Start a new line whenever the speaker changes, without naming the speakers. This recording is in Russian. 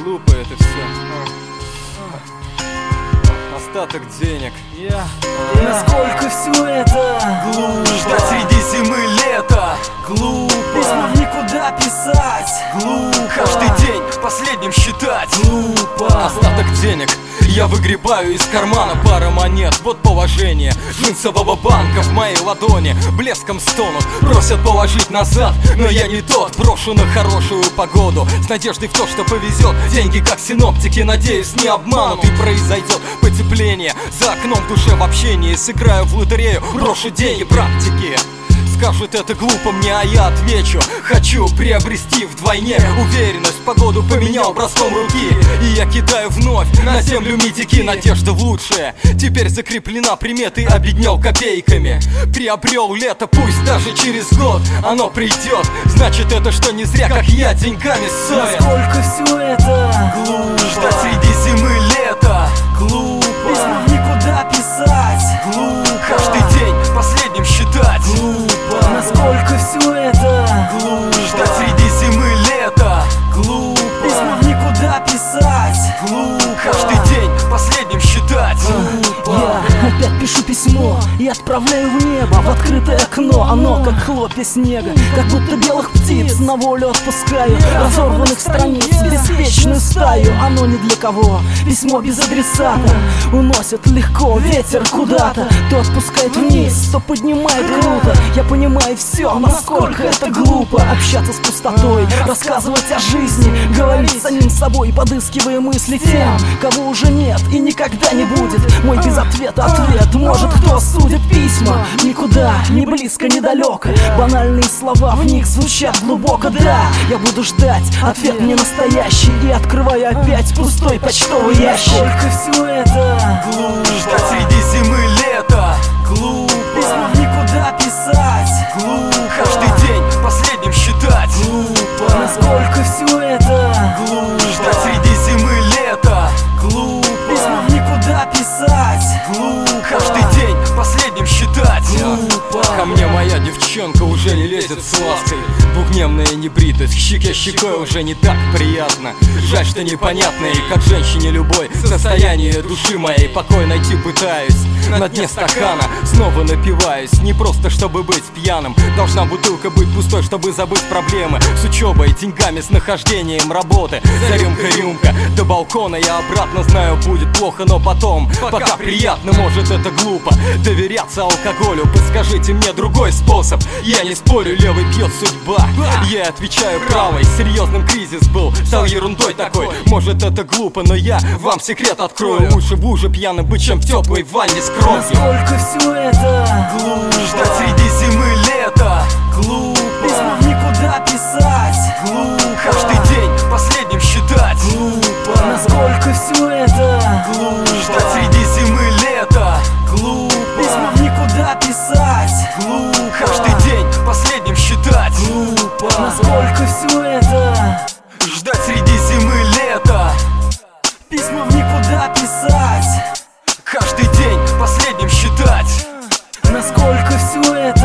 Глупо это все. Остаток денег.
Насколько все это
Глупо. Ждать среди зимы лета. Глупо.
Письма в никуда писать.
Глупо. Каждый день последним считать.
Глупо.
Остаток денег я выгребаю из кармана, пара монет, вот положение джинсового банка в моей ладони. Блеском стонут, просят положить назад, но я не тот, брошу на хорошую погоду с надеждой в то, что повезет. Деньги как синоптики, надеюсь, не обманут, и произойдет потепление. За окном в душе в общении сыграю в лотерею, брошу деньги практики. Скажут, это глупо мне, а я отвечу: хочу приобрести вдвойне уверенность. Погоду поменял броском руки, и я кидаю вновь на землю митики. Надежда в лучшее теперь закреплена приметой, обеднел копейками. Приобрел лето, пусть даже через год оно придет. Значит, это что не зря, как я, деньгами ссорят.
Насколько все это
Глупо. Ждать среди зимы лета. Глупо.
Письма в никуда писать.
Глупо. Каждый день последним считать.
Глупо. Насколько все это
Глупо. Ждать среди зимы лета. Глупо.
Письма в никуда писать.
Глупо. Каждый день последним считать.
Я опять пишу письмо и отправляю в небо, в открытое окно. Оно как хлопья снега, как будто белых птиц на волю отпускаю. Разорванных страниц, беспечную стаю. Оно не для кого, письмо без адресата. Уносит легко ветер куда-то, то отпускает вниз, то поднимает круто. Я понимаю все, насколько это глупо общаться с пустотой, рассказывать о жизни, говорить самим собой, подыскивая мысли тем, кого уже нет и никогда не будет. Мой без ответа ответ, может, кто осудит письма. Никуда, ни близко, ни далеко. Банальные слова в них звучат глубоко. Да, я буду ждать ответ не настоящий, и открываю опять пустой почтовый ящик. Сколько все это
Глупо. Ждать среди зимы лета. Глупо.
Письма в никуда писать.
Глупо. Каждый день последним считать.
Глупо. Насколько все это
Глупо. Ждать среди зимы лета. Глупо.
Письма в никуда писать.
Глупо. Каждый день последним считать.
Глупо.
Ко мне моя девчонка уже не лезет с лаской. Двухдневная небритость, щеке щекой уже не так приятно. Жаль, что непонятно, и как женщине любой состояние души моей покой найти пытаюсь. На дне стакана снова напиваюсь, не просто чтобы быть пьяным. Должна бутылка быть пустой, чтобы забыть проблемы с учебой, деньгами, с нахождением работы. За рюмкой рюмка до балкона, я обратно знаю, будет плохо, но потом, пока приятно, может это глупо доверяться алкоголю. Подскажите мне другой способ. Я не спорю, левый пьет, судьба. Я отвечаю правой, серьезным кризис был, стал ерундой такой. Может это глупо, но я вам секрет открою. Лучше в луже пьяным быть, чем в теплой ванне с кровью.
Насколько все это
Глупо. Ждать среди зимы лета. Глупо.
Письма в никуда писать.
Глупо. Каждый день последним считать.
Глупо. Насколько все это
Глупо. Ждать среди зимы лета. Глупо.
Письма в никуда писать.
Глупо. Каждый день последним считать.
Глупо. Насколько все это
Ждать среди зимы лета.
Письма в никуда писать.
Каждый день последним считать.
Насколько все это